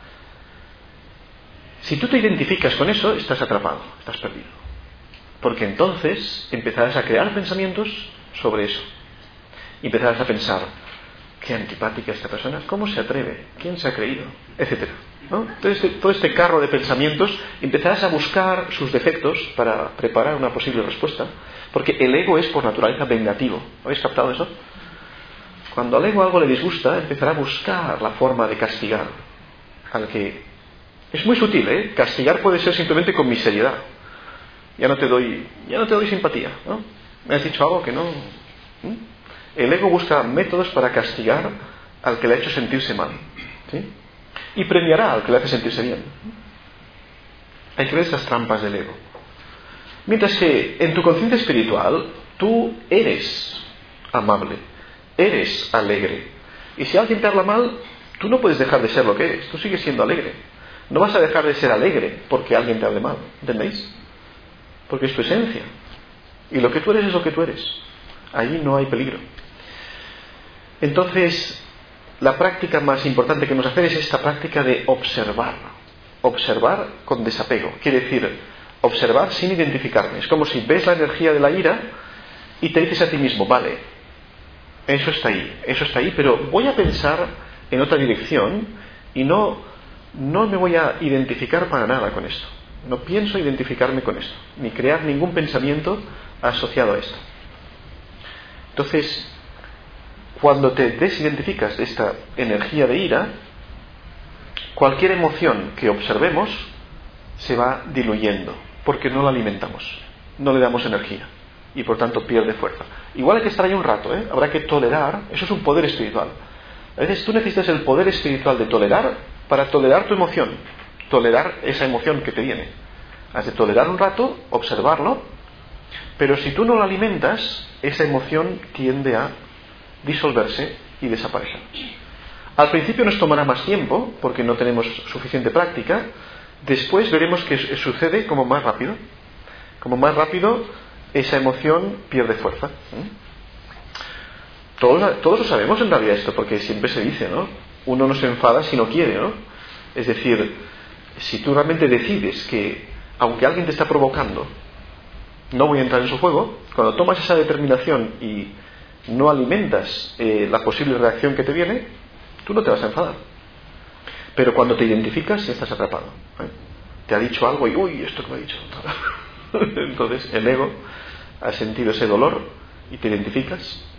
Si tú te identificas con eso, estás atrapado, estás perdido. Porque entonces empezarás a crear pensamientos sobre eso. Y empezarás a pensar, qué antipática esta persona, ¿cómo se atreve? ¿Quién se ha creído? Etcétera, ¿no? Entonces, todo este carro de pensamientos, empezarás a buscar sus defectos para preparar una posible respuesta. Porque el ego es por naturaleza vengativo. ¿Habéis captado eso? Cuando al ego algo le disgusta, empezará a buscar la forma de castigar al que... Es muy sutil, ¿eh? Castigar puede ser simplemente con mi seriedad. Ya no te doy, ya no te doy simpatía, ¿no? Me has dicho algo que no... ¿Mm? El ego busca métodos para castigar al que le ha hecho sentirse mal, ¿sí? Y premiará al que le hace sentirse bien. Hay que ver esas trampas del ego. Mientras que en tu conciencia espiritual tú eres amable, eres alegre. Y si alguien te habla mal, tú no puedes dejar de ser lo que eres. Tú sigues siendo alegre. No vas a dejar de ser alegre porque alguien te hable mal. ¿Entendéis? Porque es tu esencia. Y lo que tú eres es lo que tú eres. Allí no hay peligro. Entonces, la práctica más importante que hemos de hacer es esta práctica de observar. Observar con desapego. Quiere decir, observar sin identificarme. Es como si ves la energía de la ira y te dices a ti mismo, vale, eso está ahí, eso está ahí, pero voy a pensar en otra dirección y no, no me voy a identificar para nada con esto. No pienso identificarme con esto, ni crear ningún pensamiento asociado a esto. Entonces, cuando te desidentificas de esta energía de ira, cualquier emoción que observemos se va diluyendo, porque no la alimentamos, no le damos energía y por tanto pierde fuerza. Igual hay que estar ahí un rato, ¿eh? Habrá que tolerar, eso es un poder espiritual. A veces tú necesitas el poder espiritual de tolerar para tolerar tu emoción, tolerar esa emoción que te viene. Has de tolerar un rato, observarlo, pero si tú no lo alimentas, esa emoción tiende a disolverse y desaparecer. Al principio nos tomará más tiempo porque no tenemos suficiente práctica. Después veremos que sucede como más rápido. Como más rápido esa emoción pierde fuerza. Todos, todos lo sabemos en realidad esto, porque siempre se dice, ¿no? Uno no se enfada si no quiere, ¿no? Es decir, si tú realmente decides que, aunque alguien te está provocando, no voy a entrar en su juego, cuando tomas esa determinación y no alimentas eh, la posible reacción que te viene, tú no te vas a enfadar. Pero cuando te identificas, ya estás atrapado, ¿eh? Te ha dicho algo y, uy, esto que me ha dicho. Entonces, el ego ha sentido ese dolor y te identificas.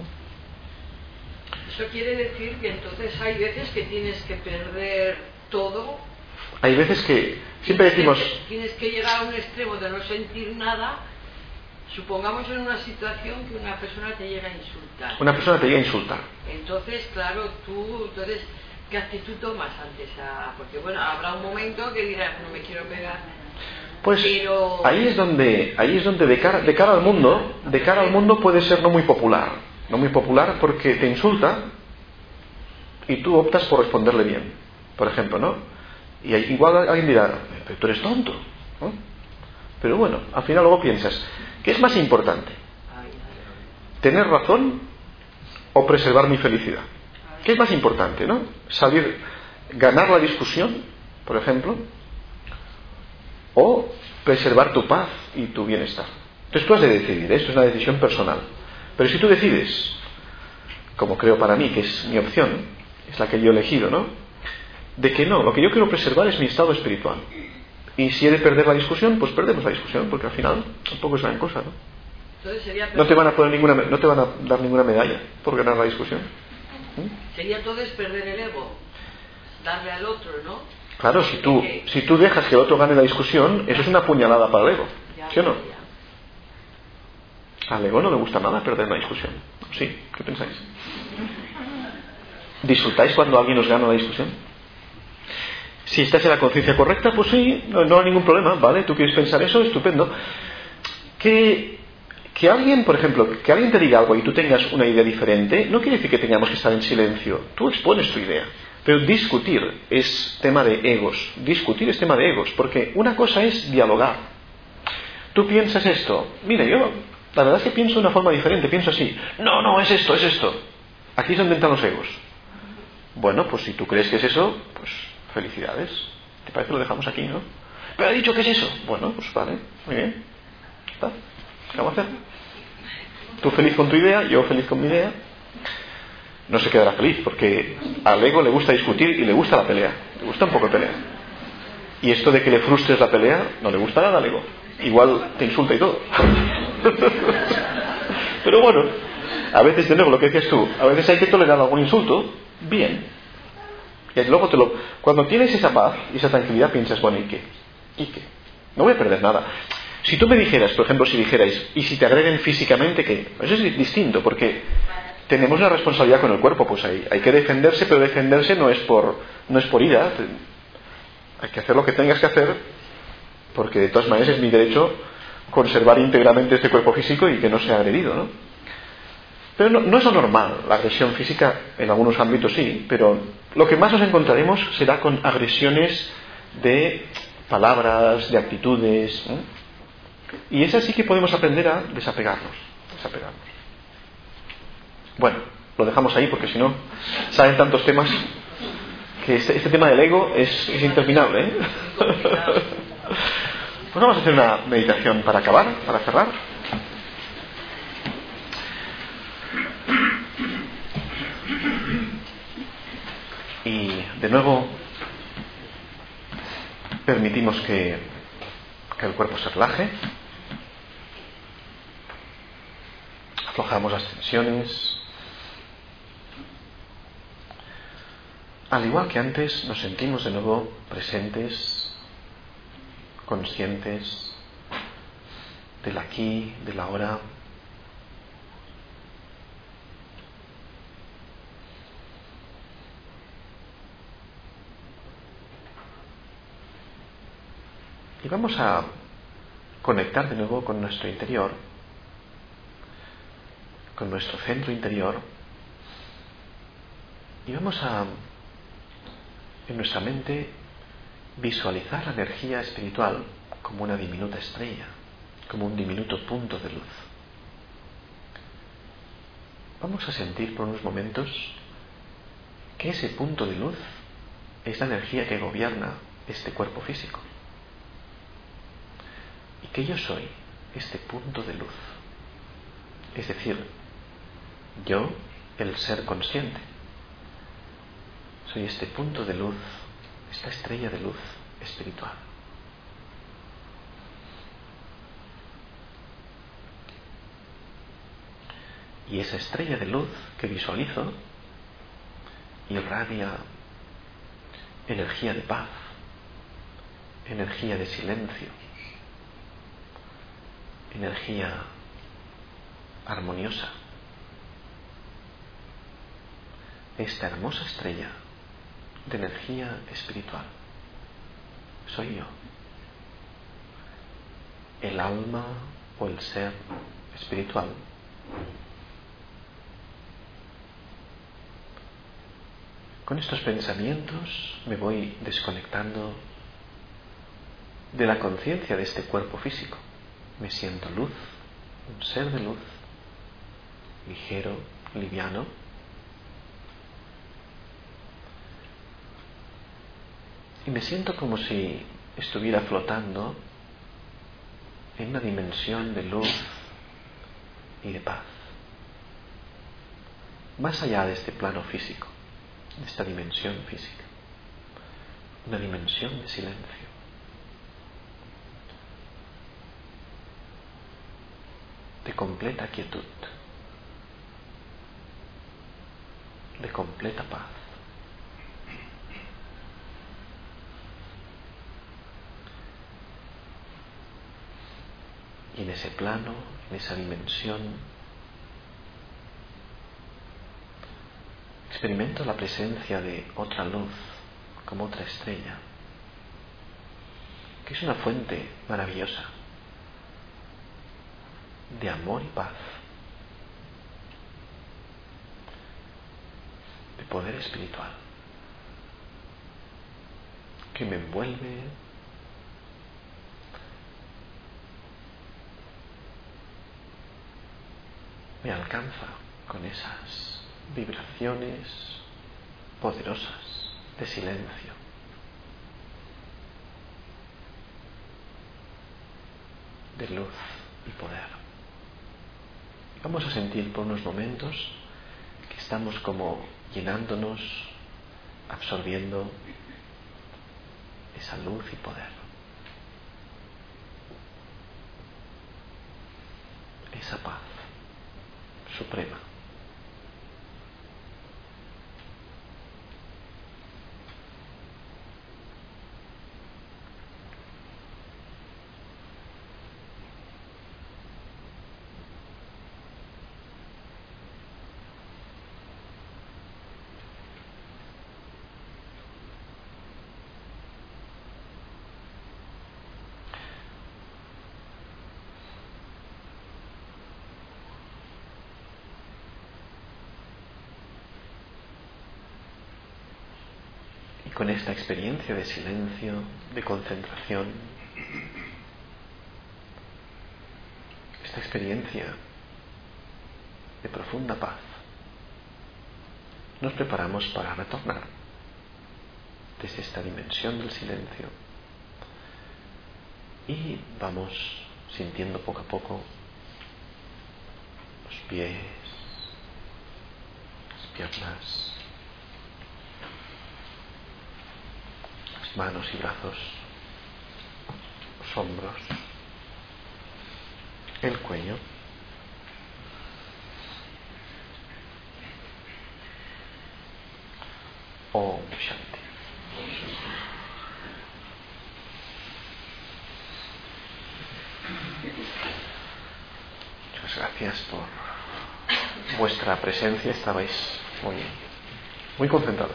Eso quiere decir que entonces hay veces que tienes que perder todo. Hay veces que, siempre decimos... Tienes que llegar a un extremo de no sentir nada. Supongamos en una situación que una persona te llega a insultar. Una persona te llega a insultar. Entonces, claro, tú, entonces, ¿qué actitud tomas ante esa? Porque bueno, habrá un momento que dirás, no me quiero pegar. Pues pero... ahí es donde, ahí es donde de cara, de cara al mundo, de cara al mundo puede ser no muy popular, no muy popular porque te insulta y tú optas por responderle bien, por ejemplo, ¿no? Y igual alguien dirá, pero tú eres tonto, ¿no? Pero bueno, al final luego piensas, ¿qué es más importante? ¿Tener razón o preservar mi felicidad? ¿Qué es más importante, no? Salir, ganar la discusión, por ejemplo, o preservar tu paz y tu bienestar. Entonces tú has de decidir, esto es una decisión personal. Pero si tú decides, como creo para mí que es mi opción, es la que yo he elegido, ¿no? De que no, lo que yo quiero preservar es mi estado espiritual. Y si he de perder la discusión, pues perdemos la discusión, porque al final tampoco es gran cosa, ¿no? Entonces sería no te van a poner ninguna, no te van a dar ninguna medalla por ganar la discusión. ¿Mm? Sería entonces perder el ego, darle al otro, ¿no? Claro, si tú, si tú dejas que el otro gane la discusión, eso es una puñalada para el ego, ¿sí o no? Al ego no le gusta nada perder una discusión. ¿Sí? ¿Qué pensáis? ¿Disfrutáis cuando alguien os gana la discusión? Si estás en la conciencia correcta, pues sí, no, no hay ningún problema, ¿vale? Tú quieres pensar eso, estupendo. Que, que alguien, por ejemplo, que alguien te diga algo y tú tengas una idea diferente, no quiere decir que tengamos que estar en silencio. Tú expones tu idea. Pero discutir es tema de egos. Discutir es tema de egos, porque una cosa es dialogar. Tú piensas esto. Mire, yo la verdad es que pienso de una forma diferente. Pienso así. No, no, es esto, es esto. Aquí es donde entran los egos. Bueno, pues si tú crees que es eso, pues felicidades. ¿Te parece que lo dejamos aquí, no? Pero ha dicho que es eso. Bueno, pues vale, muy bien. ¿Está? ¿Qué vamos a hacer? Tú feliz con tu idea, yo feliz con mi idea. No se quedará feliz, porque al ego le gusta discutir y le gusta la pelea. Le gusta un poco de pelea. Y esto de que le frustres la pelea, no le gusta nada al ego. Igual te insulta y todo. Pero bueno, a veces, de nuevo, lo que decías tú, a veces hay que tolerar algún insulto. Bien. Y luego te lo... Cuando tienes esa paz y esa tranquilidad, piensas, bueno, ¿y qué? ¿Y qué? No voy a perder nada. Si tú me dijeras, por ejemplo, si dijerais, ¿y si te agreden físicamente, qué? Eso es distinto, porque tenemos una responsabilidad con el cuerpo, pues hay, hay que defenderse, pero defenderse no es por no es por ira. Hay que hacer lo que tengas que hacer, porque de todas maneras es mi derecho conservar íntegramente este cuerpo físico y que no sea agredido, ¿no? Pero no, no es lo normal. La agresión física en algunos ámbitos sí, pero lo que más nos encontraremos será con agresiones de palabras, de actitudes, ¿eh? Y es así que podemos aprender a desapegarnos, desapegarnos. Bueno, lo dejamos ahí porque si no salen tantos temas que este, este tema del ego es, es interminable, ¿eh? Pues vamos a hacer una meditación para acabar, para cerrar. Y de nuevo permitimos que, que el cuerpo se relaje. Aflojamos las tensiones. Al igual que antes, nos sentimos de nuevo presentes, conscientes del aquí, del ahora. Y vamos a conectar de nuevo con nuestro interior, con nuestro centro interior, y vamos a, en nuestra mente, visualizar la energía espiritual como una diminuta estrella, como un diminuto punto de luz. Vamos a sentir por unos momentos que ese punto de luz es la energía que gobierna este cuerpo físico. Y que yo soy este punto de luz. Es decir, yo, el ser consciente, soy este punto de luz, esta estrella de luz espiritual. Y esa estrella de luz que visualizo irradia energía de paz, energía de silencio, energía armoniosa. Esta hermosa estrella de energía espiritual soy yo, el alma o el ser espiritual. Con estos pensamientos me voy desconectando de la conciencia de este cuerpo físico. Me siento luz, un ser de luz, ligero, liviano. Y me siento como si estuviera flotando en una dimensión de luz y de paz. Más allá de este plano físico, de esta dimensión física. Una dimensión de silencio. De completa quietud, de completa paz. Y en ese plano, en esa dimensión, experimento la presencia de otra luz, como otra estrella. que es una fuente maravillosa de amor y paz, de poder espiritual, que me envuelve, me alcanza con esas vibraciones poderosas de silencio, de luz y poder. Vamos a sentir por unos momentos que estamos como llenándonos, absorbiendo esa luz y poder, esa paz suprema. Con esta experiencia de silencio, de concentración, esta experiencia de profunda paz, nos preparamos para retornar desde esta dimensión del silencio y vamos sintiendo poco a poco los pies, las piernas, manos y brazos, los hombros, el cuello, Om Shanti. Muchas gracias por vuestra presencia. Estabais muy, muy concentrados.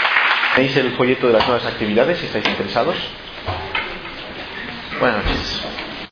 Tenéis el folleto de las nuevas actividades si estáis interesados. Buenas noches.